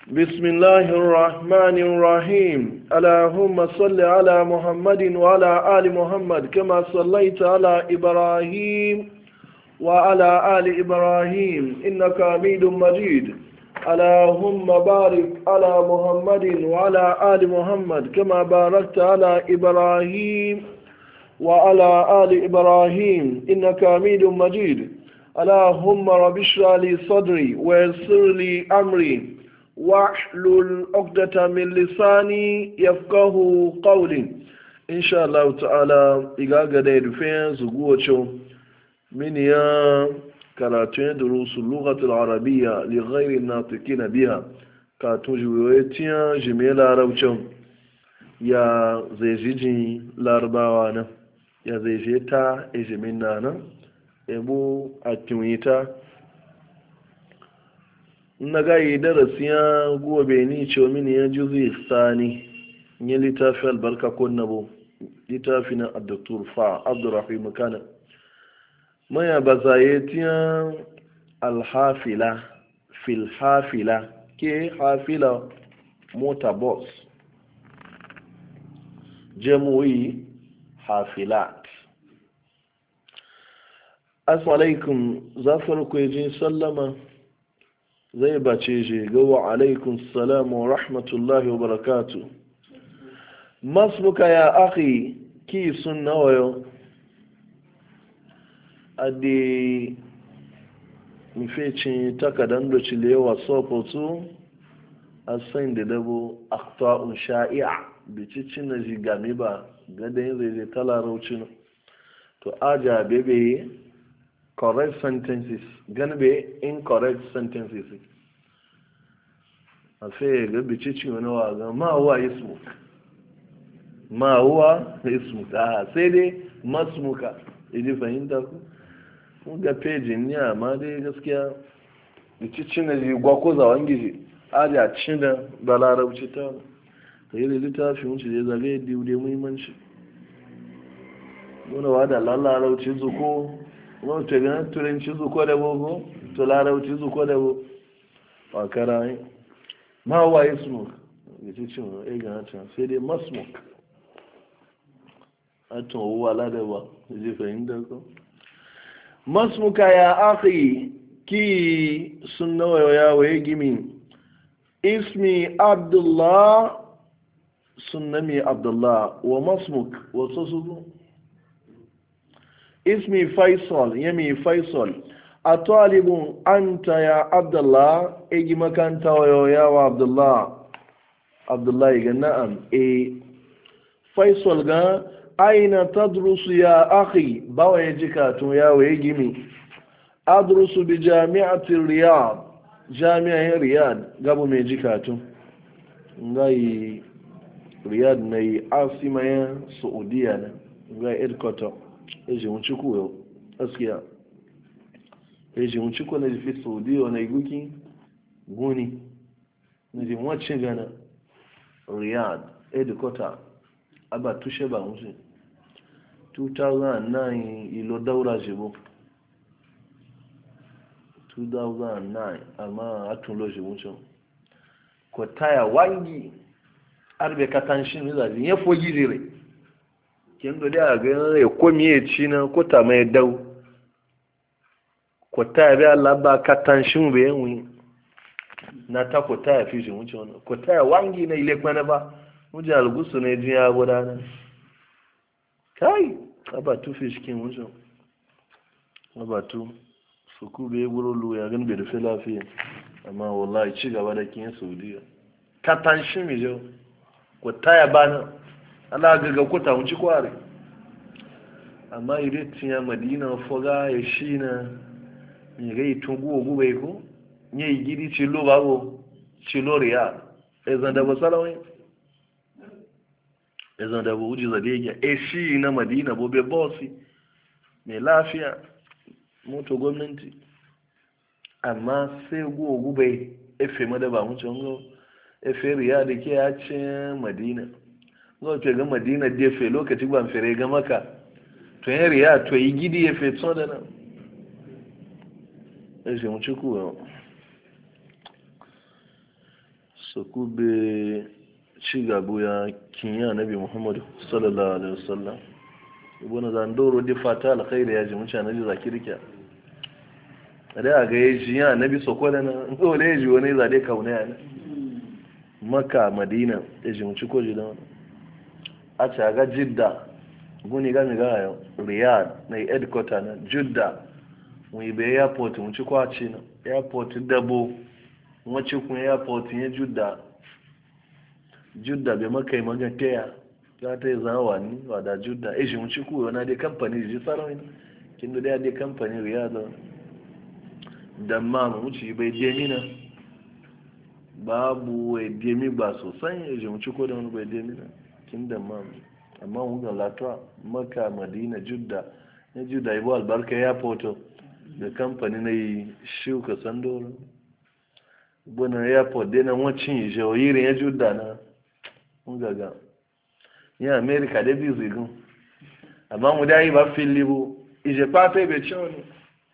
بسم الله الرحمن الرحيم اللهم صل على محمد وعلى آل محمد كما صليت على إبراهيم وعلى آل إبراهيم إنك حميد مجيد اللهم بارك على محمد وعلى آل محمد كما باركت على إبراهيم وعلى آل إبراهيم إنك حميد مجيد اللهم رب اشرح لي صدري ويسر لي أمري واحلل عقدة من لساني يفقه قولي إن شاء الله تعالى إذا قد فين زغوتشو من يا كراتين دروس اللغة العربية لغير الناطقين بها كاتوجويتيا جميلة روتشو يا زيجي لارباوانا يا زيجيتا إجمينانا يبو أتميتا na gayi darasiya gobe ni ce mini ya juzi sani ya littafi albarka ko nabo littafi na addoktor fa abdurrahim kana maya ba zaye tiyan alhafila filhafila ke hafila mota bus jamu'i hafilat assalamu alaikum zafar kwejin sallama zai bace shi gawa alaikun salamu wa rahmatullahi wa barakatu masmuka ya akhi ki sun nawayo adi mfecin takadan da cilewa sofotu a sain da dabo akta'un sha'i'a bicicin na jigami ba gadayin zai talaraucin to aja bebe correct sentences gonna be incorrect sentences a fe ga bicici wani waga ma huwa ismuk ma huwa ismuk sai dai masmuka idi fahimta ku ga pejin ne amma dai gaskiya bicici na ji gwako zawon gizi aja cin da larabci ta yi da littafi wuce da zagaye diwude muhimmanci wani wada larabci zuko wọ́n tẹ̀lé náà turanci zuko da bogo to larauci zuko da bogo a karayi ma waye smoke da ce cin wani ga can sai dai masmok a tun wuwa ladawa da je fahimta ko masmuka ya akhi ki sun nawa ya waye gimi ismi abdullah sunnami abdullah wa masmuk wasu su اسمي فيصل يمي فيصل أطالب أنت يا عبد الله إجي مكان تاويو يا عبد الله عبد الله يقول نعم فيصل قال أين تدرس يا أخي باو يجيكاتو يا ويجيمي أدرس بجامعة الرياض جامعة الرياض قبل ما يجيكاتو نغاي رياض ني عاصمة سعودية نغاي إدكوتو eji nwuchukwu yau gaskiya eji nwuchukwu na jifi saudiya na iguki guni na ji wacce gana riyadh edikota aba tushe ba musu 2009 ilo daura jibo 2009 amma atun lo jibo can ko taya wangi arbe katanshin mizaji ya fogi zire kendo da ga ya komi ya ci na kota mai dau kota ya bi Allah ba katan shin be yin na ta kota ya fi shi wuce wannan kota ya wangi na ile kwana ba muje algusu ne jin ya gudana kai abatu fi shikin wuce abatu su ku be gurulu ya gan be da lafiya amma wallahi ci gaba da kin Saudiya katan shin mi jo kota ya bana ala gaga kuta wuci kware amma iretin ya madina foga ya shi na ya gai tungu ogu bai ko ya yi gidi cilo babu cilo riya ezan da basalawai ezan da buji zadege e shi na madina bobe bossi mai lafiya moto gwamnati amma sai gu ogu bai efe madaba wucin efe riya da ke ya ce madina zuwa ce ga madina jefe lokaci ban fere ga maka to yin riya to yi gidi ya fe tso da nan ya ce mu ci kuwa su kube ci gabo ya kinya nabi muhammadu sallallahu alaihi wasallam ibn zandoro di fata alkhairi ya ji mutane ji zakirkiya da ga yaji ya nabi sokola na dole yaji wani zade kauna ya maka madina yaji mu ci ko ji da a ci ga jidda guni ga mi ga riyad na headquarter na jidda mu ibe airport mu ci kwaci na airport dabo mu ci kun airport ya judda bai maka yi magantaya za ta yi zawa ni wada judda ishi mun ci kuwa na dai kamfani ji tsaron kin da dai kamfani riyadu da ma mu ci bai demi na babu wai demi ba sosai ishi mun ci ko da wani bai demi na kin da ma amma mun ga latwa maka madina judda ne judda ibo albarka ya foto da kamfani na yi shuka sandoro bana airport dai na wacin yi jawayirin ya judda na gaga ní amẹ́ríkà débi ìzìgún àmọ́ mo dá yìí bá fi libo ìjẹ̀pá fẹ́bẹ̀ tí ó ní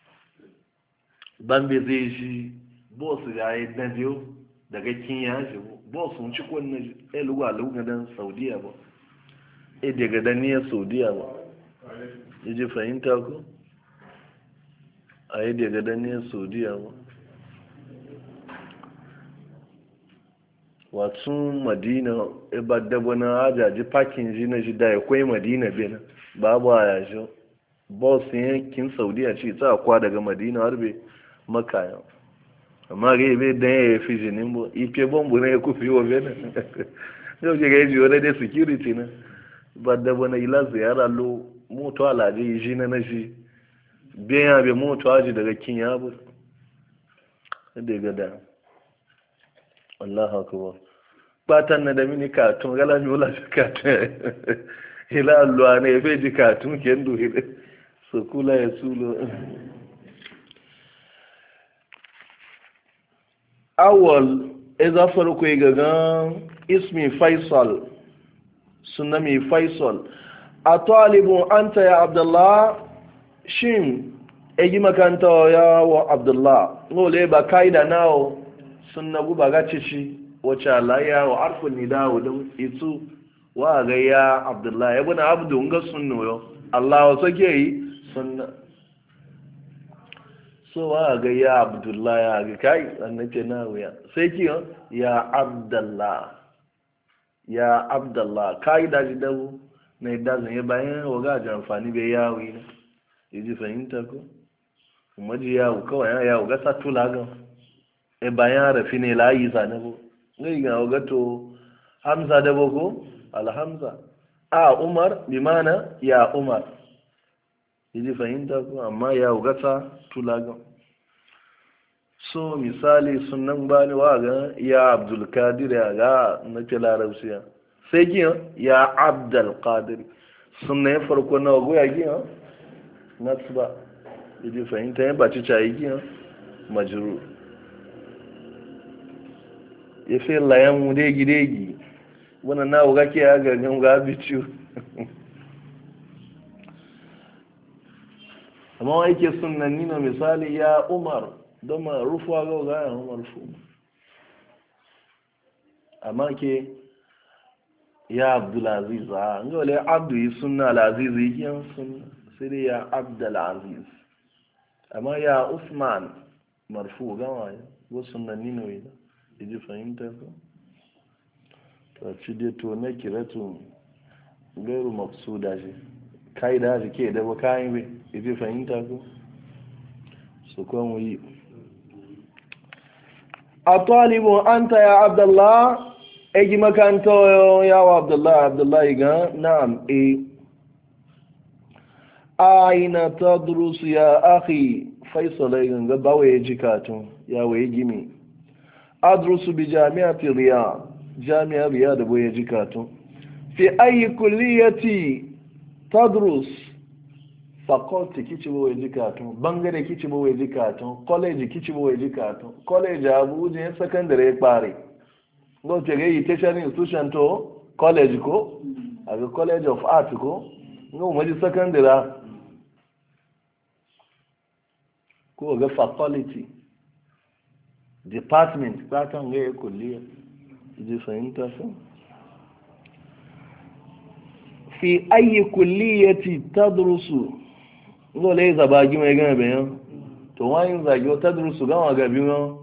bambeze shi bọ́ọ̀sì ga yi dandiyo daga kinya shi bọ́ọ̀sì ń cikon na eluwa lugadan saudiya ba e daga daniyar saudiya ba ya ji fahimta ko a yi daga daniyar saudiya ba watsun madina ba dabo na ajaji pakin ji na ji da ya kwai madina bena babu a yashi boss yankin saudiya ce ta kwa daga madina har bai makaya amma ga ibe dan ya fi jinin bo ipe bombu na ya kufi wa bena yau ke ga yi wani da security na ba dabo na ila ziyara lo moto alaje yi ji na shi biyan ya bai moto aji daga kinya bu da ga da Allah akbar batan na da mini katun gala mi wala katun ila alwa ne fe ji katun ken du hide so kula ya sulo awal idza farko gaga ismi faisal sunami faisal atalibu anta ya abdullah shin eji makanta ya wa abdullah ngole ba kaida nawo sunna guba ga cici wace alaya wa arfin nidawo don itu wa ga ya abdullahi ya buna abdu nga sunno yo Allah wa sake yi sunna so wa ga ya abdullahi ya ga kai annace na wuya sai ki ya abdullah kai da ji dawo na da zan yi bayan wa ga ji amfani bai yawo ne yaji fahimta ko kuma ji yawo kawai yawo ga satula ga e bayan rafi ne layi zane ko ngai ga gato hamza da boko alhamza a umar bi mana ya umar yaji fahimta ko amma ya gata tulaga so misali sunan bani wa ga ya abdul qadir ya ga na ce larabciya sai ki ya abdul qadir sunan farko na go ya ki nasba yaji fahimta ya ba ci cayi ki majrur ya fi layan mu degi wannan na wuga ke ya gangan ga biciu amma wa yake sunanni na misali ya umar don ma rufuwa ga ya umar fu amma ke ya abdulaziz a ga wale abdu yi sunna alaziz yi yan sunna sai dai ya abdulaziz amma ya usman marfu gama ya wasu sunanni na wina ji fahimta ko ta ci dai to na kiratu gairu maksuda shi kai da shi ke da ba kayan bai ji fahimta ko su kwan yi a talibin anta ya abdullah egi makanta yawa abdullahi ga na'am aina tadrusu ya akhi faisalai ganga bawa ya ji katun ya waye gimi adrusu bi jami'ati riyad jami'a riyad boye jikatu fi ayi kulliyati tadrus faculty kici boye jikatu bangare kici boye jikatu college kici boye jikatu college abuja secondary pare ngo tege yi tertiary institution to college ko aga college of art ko ngo mo di secondary ko ga faculty department kwatan ga ya kulliya ji fahimta su fi ayi kulliyati tadrusu dole zabagi mai gana bayan to wani zagi tadrusu gama ga biyu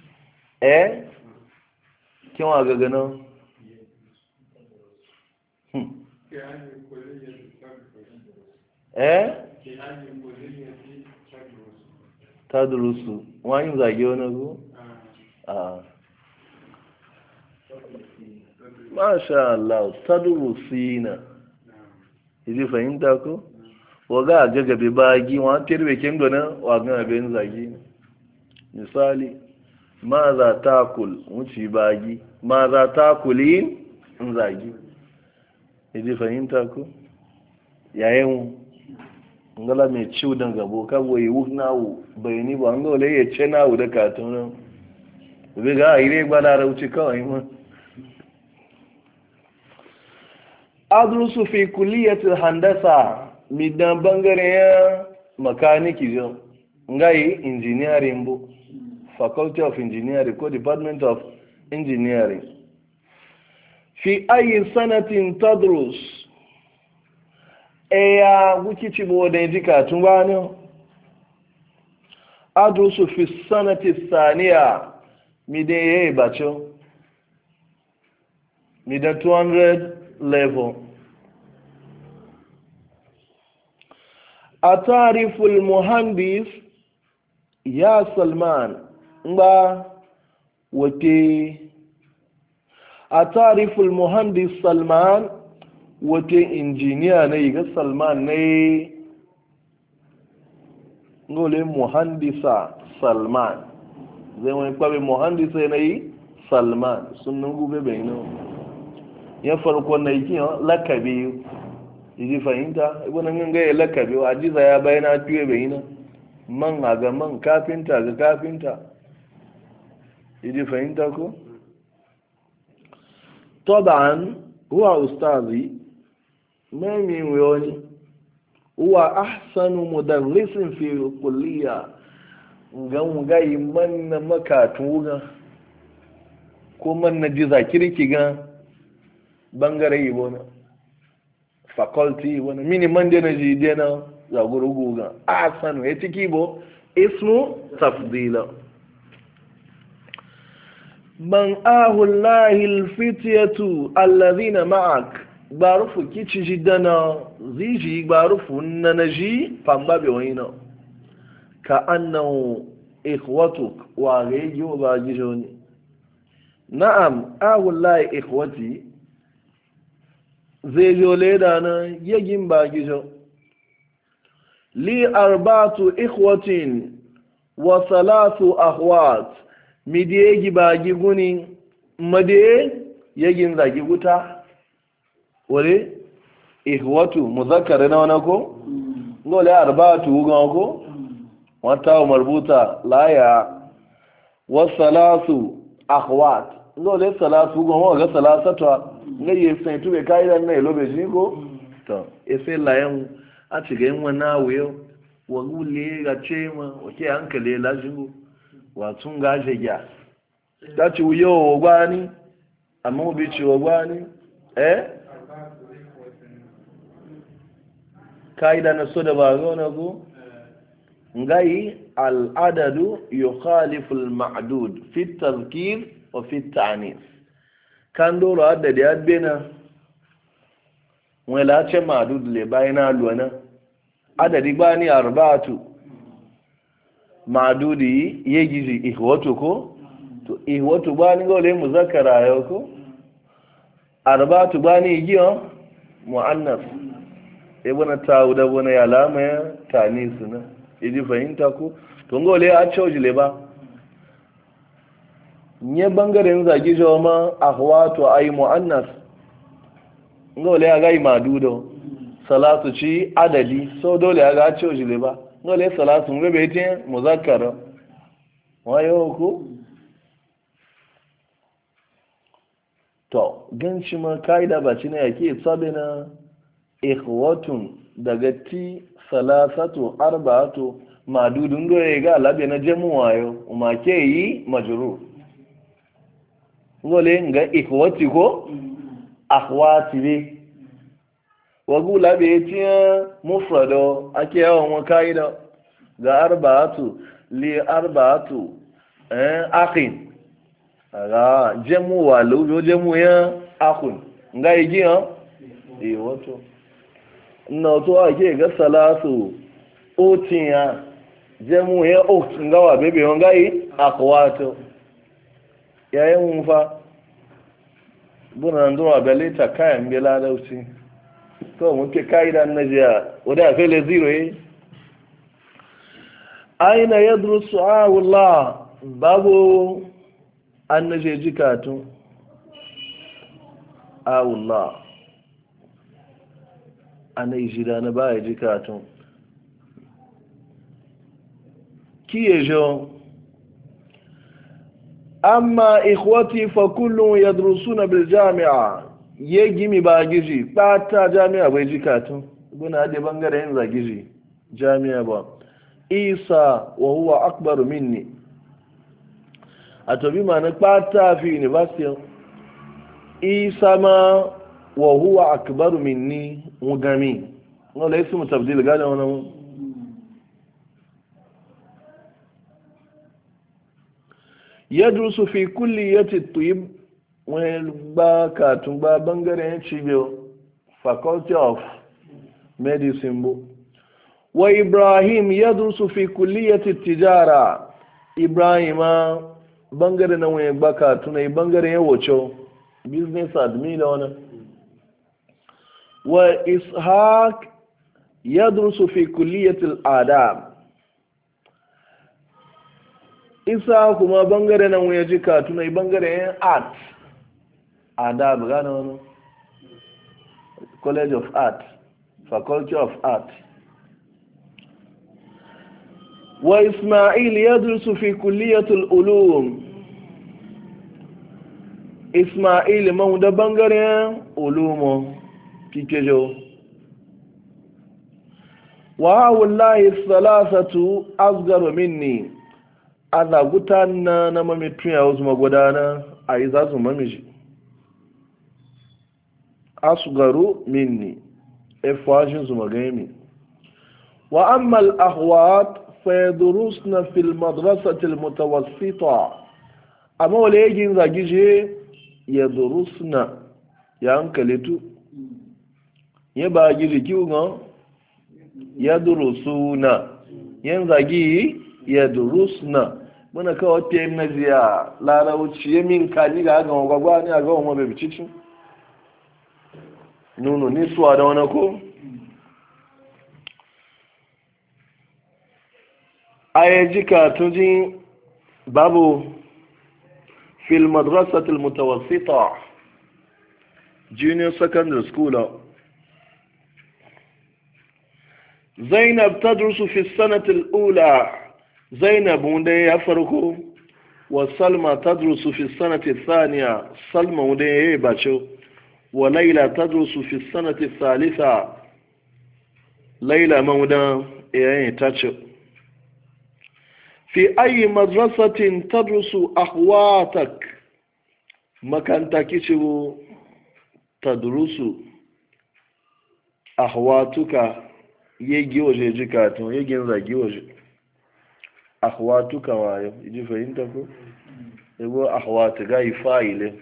kin wa ga gana tadrusu wani zagi wani go masha Allah tadrusina idi fahimta ko waga gagabe bagi wa tirbe kin dona wa ga ben zagi misali ma za takul wuci bagi ma za takulin zagi idi fahimta ko yayin ngala mai ciwo dan gabo kabo yi wufnawo bayani ba ngole ya ce nawo da katun bi ga ire gbada rauci kawai mun adrusu fi kulliyatil handasa midan bangare ya makaniki jo ngai engineering bu faculty of engineering ko department of engineering fi ayi sanatin tadrus eya wukici bo da jika tun bani adrusu fi sanati thaniya midan yayi bacho midan 200 level atarifu almuhandis ya salman ba wate atarifu almuhandis salman wate injiniya ne ga salman ne ngole muhandisa salman zai wani kwabe muhandisa ne salman sunan gube bayinu ya farko na yi lakabi yi fahimta ibina yin gaya lakabi wa ajiza ya bayana tuye bayina man ga man kafinta ga kafinta yi fahimta ko? طبعا هو أستاذي ما من ويوني هو أحسن مدرس في الكلية gan gai man na makatu ga ko man na ji zakirki ga bangare yi wani faculty wani mini man da na ji dena zagurugu ga ahsanu ya ciki bo ismu tafdila man ahullahi alfitiyatu alladhina ma'ak barufu kici jidana ziji barufu nanaji pambabe wayna ka annahu ikhwatuk wa gaji wa bajironi na'am ahullahi ikhwati zai jole da na yagin bagijo li arbatu ikhwatin wa salatu akhwat midiye gibagi guni madiye yagin zagi guta wale ihwatu muzakkar na wana ko ngole arbatu ga ko wata marbuta laya wasalasu akhwat ngole salasu ga salasatu ngaye sai tube kai dan ne lobe jingo to efe layan a ci ga yin wannan wayo wa gule ga chema oke hankali la jingo wa tun gaje ya ta ci wuyo gwani amma bi ci gwani kaida na so da ba zo na go ngai al adadu yukhalifu al ma'dud fi at tadhkir wa fi at ta'nis kan doro adadi adbena wala ce ma'dud le bayina luwana adadi bani arba'atu ma'dudi yegizi ihwatu ko to ihwatu bani gole muzakkara yau ko arba'atu bani giyo muannas ibn tawuda bona ya lama ya tanisu na idi fahimta ko to ngole a choji le ba nye bangaren zagi joma ahwatu ay muannas ngole ya gai madudo salatu ci adadi so dole ya ga choji le ba ngole salatu ngbe tin muzakkara wayo ko to ganci ma kaida ba ci ne yake sabina ikhwatun daga ti salasatu arba'atu madudun doye ga labe na jamu wayo umake yi majrur ngole nga ikhwati ko akhwati be wagula be tiya mufrado ake yawan kaida ga arba'atu li arba'atu akhin aga jemu walu yo jemu ya akhun nga igi ha wato na to ake ga salatu otiya jemu ya ot nga wa bebe nga yi akhwato yayin fa buna ndo abelita kayan bela dauci to mun ke kaida na jiya wada fele zero aina yadrusu Allah babu annaje jikatu Allah anai jida na baya jikatu kiyejo amma ikhwati fa kullun yadrusuna bil jami'a yegimi ba gizi bata jami'a bai jikatu buna da bangaren zagiji jami'a ba isa wa huwa akbar minni atobi ma na bata fi university isa ma wa huwa akbar minni mugami wala ismu tabdil gada wannan yadrusu fi kulliyati at-tib wani ba katun ba bangaren cibiyar faculty of medicine bu wa ibrahim yadrusu fi kulliyati tijara ibrahima bangaren na wani ba katun na bangaren yawacho business admin wani wa ishaq yadrusu fi kulliyati al-adab isa kuma bangare nan wuya ji katuna bangaren art adab gane wani college of art faculty of art wa ismail yadrusu fi kulliyatul ulum ismail man da bangaren ulumo kikejo wa wallahi salasatu asgaru minni aza gutana na mamitun ya wasu magudana a yi za su mamiji asgaru minni efashin su magami wa ammal ahwat fa yadrusna fil madrasati al mutawassita amma wale yagin zagije yadrusna ya hankalitu ya ba gije kiwon yadrusuna yan zagi yadrusna muna kawo te na ziya larauci ya min kaji ga aga gwagwa ne a ga wani bai cikin nuno ni suwa da wani ko ayajika tuji babu fil madrasatil mutawassita junior secondary school zainab tadrusu fi sanati al-ula zainab wanda ya farko wa salma tadrusu fi sanati thaniya salma wanda ya bacho wa laila tadrusu fi sanati thalitha laila mawda ya tacho fi ayi madrasatin tadrusu akhwatak makanta kichu tadrusu akhwatuka yegi waje jikatun yegin zagi waje akhwatuka wayo iji fahimta ko yabo akhwatu ga ifa'ile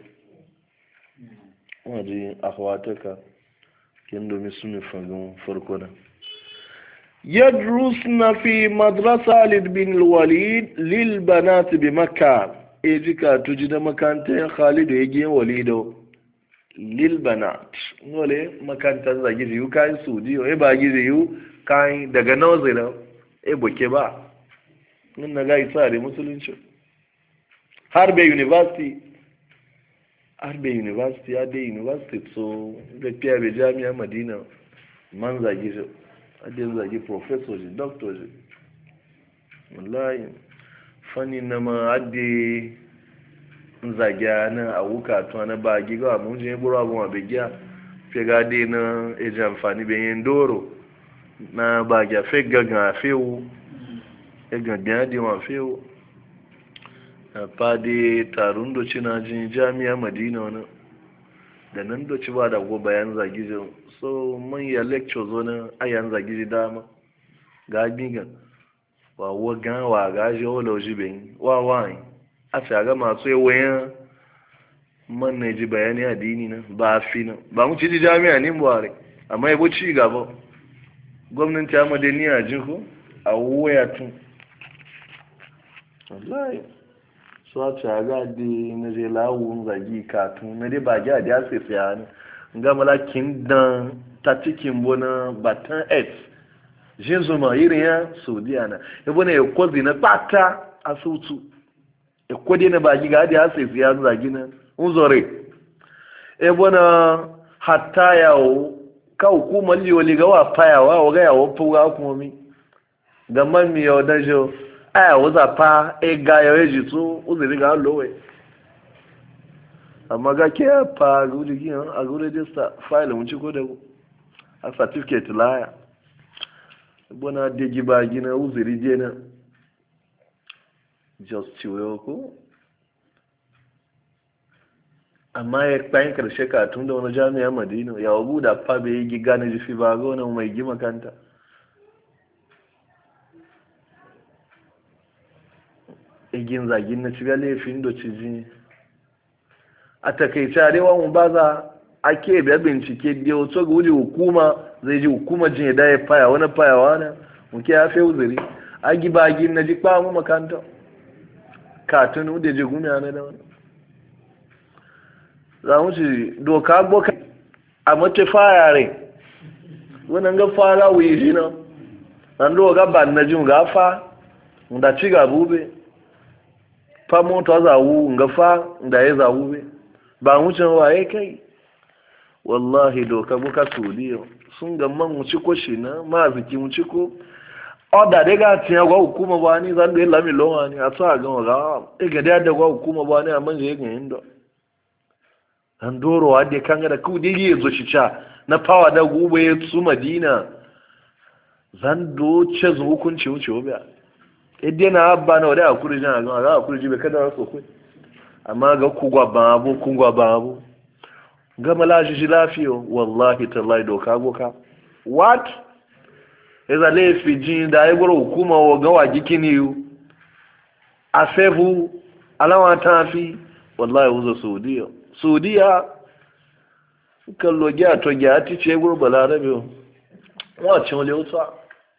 waje akhwatuka kin domin sun fagun farko da yadrusna fi madrasa Khalid bin Walid lil banat bi Makkah ejika tuji da makanta Khalid yake Walido lil banat nole makanta zagi yu kai Saudi o e ba gizi yu kai daga nawzira e boke ba nan na ga isa da musulunci harbe university ya dai university so da fiya be jami'a Madina man zagi shi adin zagi professor ji doctor ji wallahi fani na ma adi zagya na awuka to na ba giga mun je buru abun abegia fe ga de na eje amfani be yin doro na ba ga fe gaga fewu e gaga di wa fewu a fadi tarun doci na jin jami'a madina wani da nan doci ba da go bayan zagiji so manya lecture zo na ayan zagiji dama ga bigan wa wagan wa gaji wala oji bayin wa wani a shaga masu yawayen man na ji bayani addini na ba fi na ba mu ci ji jami'a ne buhari amma yabo ci gaba gwamnati a madaniya jin ko a waya tun wallahi so a shaga di na je lawun zagi katun na dai ba ji a da sai sai ne ga malakin dan ta cikin bona batan 8 jin zuma irin ya saudiya na yabo ne ya kwazi na pata a sautu ya kwade na ba ji ga da sai sai zagi na unzore ebona hatta yawo ka hukumar liwali ga wa fayawa wa ga yawo fuga kuma mi ga man mi yau da jo aya wuza fa e ga yawo jitu uzuri ga lowe amma ga ke fa gudi gi a gudi register file mun ci ko da a certificate laya ebona de giba gina uzuri je na just ciwo ko amma ya bayan karshe katun da wani jami'a madina ya wabu da fa bai yi giga na jifi ba ga wani mai gima kanta igin zagin na ciga laifin da ciji a takaice arewa mu ba za a ke biya bincike da wato ga wuce hukuma zai ji hukuma jin ya faya wani fayawa na muke ya fi uzuri a gibagin na ji kpa mu makanta katun da ji gumi na da wani za mu ci doka boka a mace fayare wannan ga fara wuyi shi na an doga ban na jin gafa da ci ga bube fa moto za wu ga fa da ya za bube ba mu ci waye kai wallahi doka boka sudiyo sun ga man mu ci ko shi na ma ziki mu ci ko oda de ga tiya gwa hukuma ba ni zan da lami lowa ni a sa ga ga e ga da gwa hukuma ba ni amma je ga indo an dorowa da kan da ku dai yazo shi cha na fawa da gube ya su madina zan do ce zu hukunci wuce obiya idan na abba na wada akuri jan ga akuri jibe kada so ku amma ga ku gwa babu ga malaji shi lafiyo wallahi tallahi doka goka what eza le fijin da ai goro hukuma wa ga wa gikini a fevu alawa tafi wallahi wuzo saudiya kallo gya to gya ti ce gurba larabe wacin wale wuta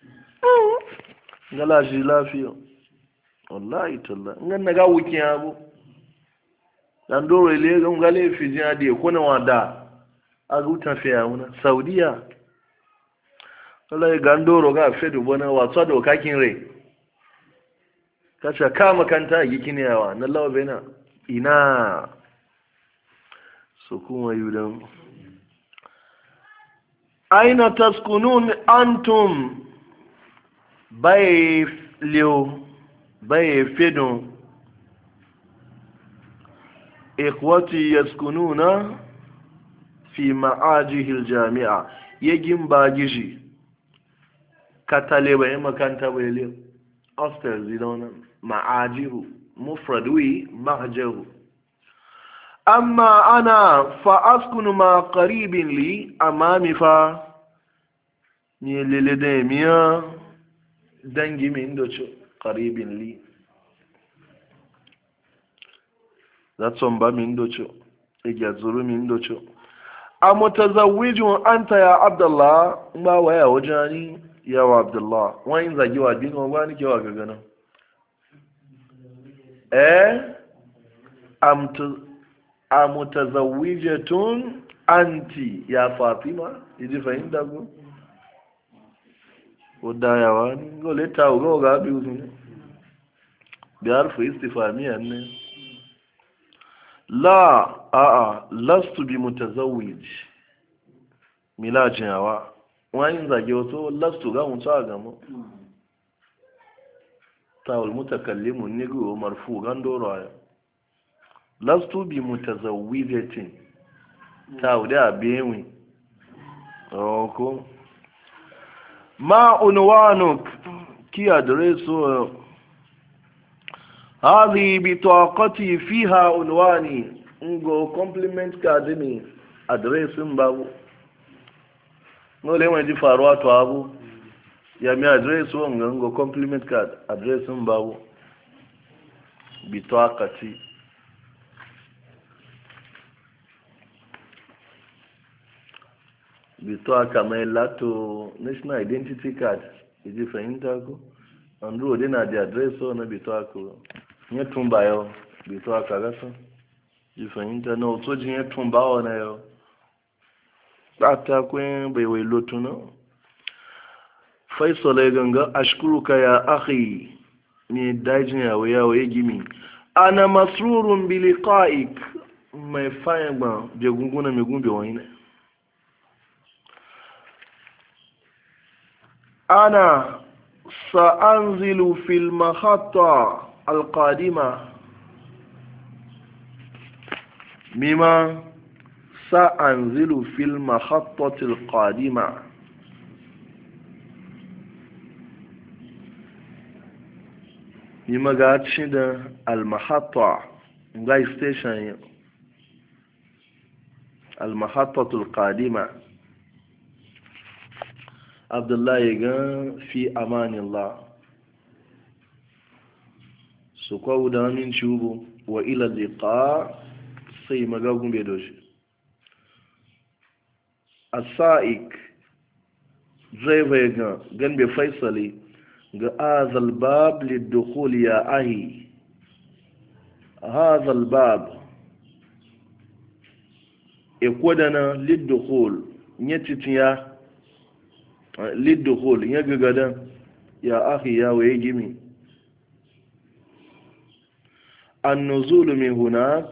gala shi lafiya wallahi talla ngan na ga wuki abu dan dore le ga ngale fi jin ade ko na wada a gutan fiya muna saudiya wallahi gandoro ga fedu bona watsa do kakin re kacha kama kanta gikini yawa na lawa bena ina su kuma yudan aina taskunun antum bai liyo bai fedon ikwati yaskununa fi ma'ajihil jami'a yagin bagishi katale bai makanta bai liyo hostel zidona ma'ajihu mufradwi mahjahu amma ana fa askunu ma qaribin li amami fa ni lele de miya dangi min docho qaribin li zatson ba min docho iga zuru min docho amutazawwijun anta ya abdullah ba waya wajani ya wa abdullah wani zagi wa bin wa ni ke wa gagana amutazawwijatun anti ya fatima idi fahimta ko odayawa ni gole ta ugo ga bi uzun bi harfu istifhamiya ne la lastu bi mutazawwij milajin yawa wani zage wato lastu ga mutsa ga mu tawul mutakallimu nigu marfu gandoro aya lastu bi mutazawwijatin tawda biwi oko ma unwanuk ki adreso هذه بطاقتي فيها عنواني ngo compliment card ni address babu no le wani faruwa to abu ya mi address wanga ngo compliment card address babu bitaqati bitaqa mai lato national identity card idi fahimta ko andro de na the address na bitaqa nye tumba yo bitaqa gaso ji fahimta na oto jin ya tumba wana yau ta kwen bai wai lotu na faisal ya ganga ashkuruka ya akhi ni dajin yawo yawo ya gimi ana masrurun bi liqa'ik mai fayin ba be gunguna mai gumbe wani ne ana sa'anzilu fil mahatta alqadima مما سأنزل في المخطة القادمة مما قاعد شد المخطة غاي ستيشن المخطة القادمة عبد الله يقول في أمان الله سكوا دامين شوبو وإلى اللقاء sai magagun bai doshi a sa'ik zai bai gan bai faisali ga azal bab liddukul ya ahi azal bab ikwadana liddukul ya titiya liddukul ya gagadan ya ahi ya waye gimi an nuzulu min hunak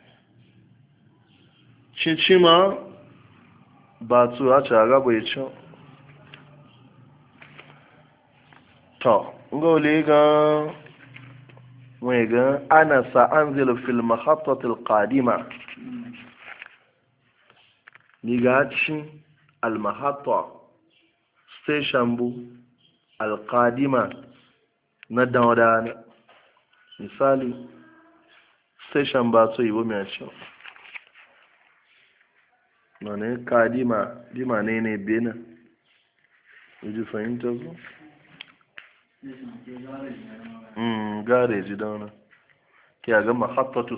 cincima ba su a caga bai can to ngole ga mai ga ana sa'anzilu fil mahattatil qadima ni ga cin al mahatta station bu al qadima na dawada misali station ba so yi bo mai can mana kadima dima ne bena ji fahimta ko gareji da wani ke ga mahattatu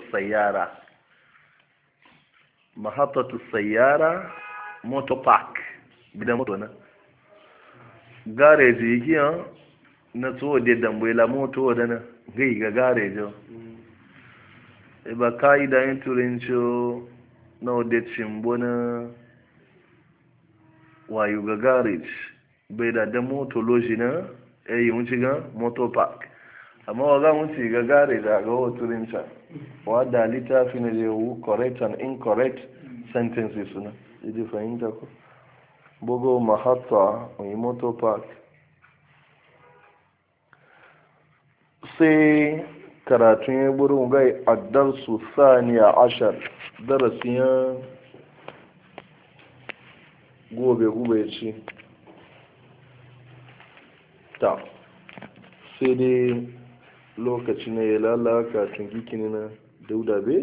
sayyara motor park gidan moto na gareji yi na tsohon da dambaila moto wadana gai ga gareji ba ka'ida yin turanci na wadda cimbo na wayo ga garage bai da motology na yi wuce ga motor park amma waga wuce ga garage a ga hoturin can wadda littafi na jewu correct and incorrect sentences na idi fahimta ko bugu mahatta mai motor park sai karatun ya burin gai addarsu saniya ashar darasin gobe ce ta sai dai lokaci na ya lalaka tungikini na daudabe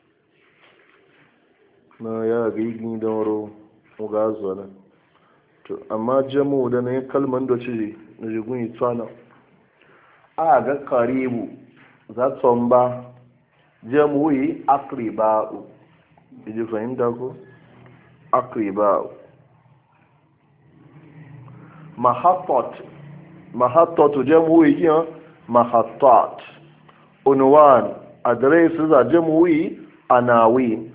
na ya ga igini don waro muga zuwa to amma jamu da na yin kalman da ce na jigun yi tsana a ga karibu za ba jamu'i akriba'u iji fahimta ko akriba'u mahattat jamu'i kiyan mahattat unwan address za jamu'i anawin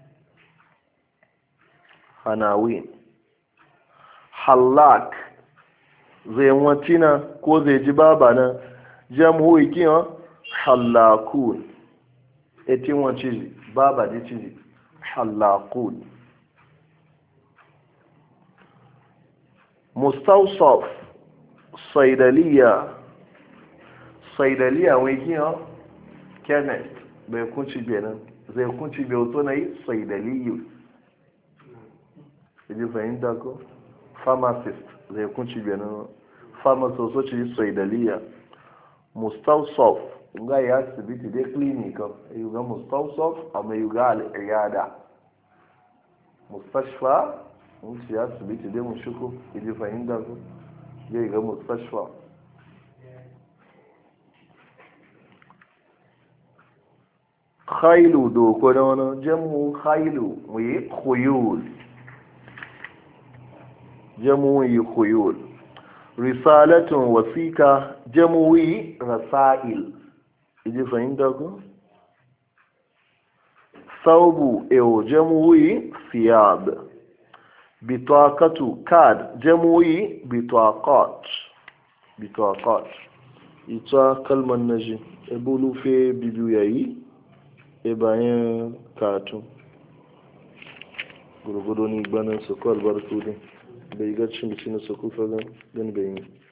halak zai wancina ko zai ji baba na jamu'i kiyan halakun etin wanciji baba di ciji halakun mustawsaf saidaliya wai kiyan chemist bai kunci benin zai kunci bai wato na yi saidaliyu ji fahimta ko pharmacist zai kunci benin pharmacist wato ci saidaliya mustawsaf nga ya asibiti dai clinic yi ga mustawsaf amma yi ga al'iyada mustashfa mun ci asibiti dai mun shuku idi fahimta ko zai ga mustashfa khailu doko da wani jamu khailu mu yi khuyul jamu yi khuyul risalatun wasika jamu yi rasail idi fahimta ko saubu ewo jamu yi siyab bitaqatu kad jamu yi bitaqat ita kalman naji ebulu fe bibiyu yayi e bayan katun gurgudu ni gbanin su ko albarku din bai ga cin bici na su kufa gan bayan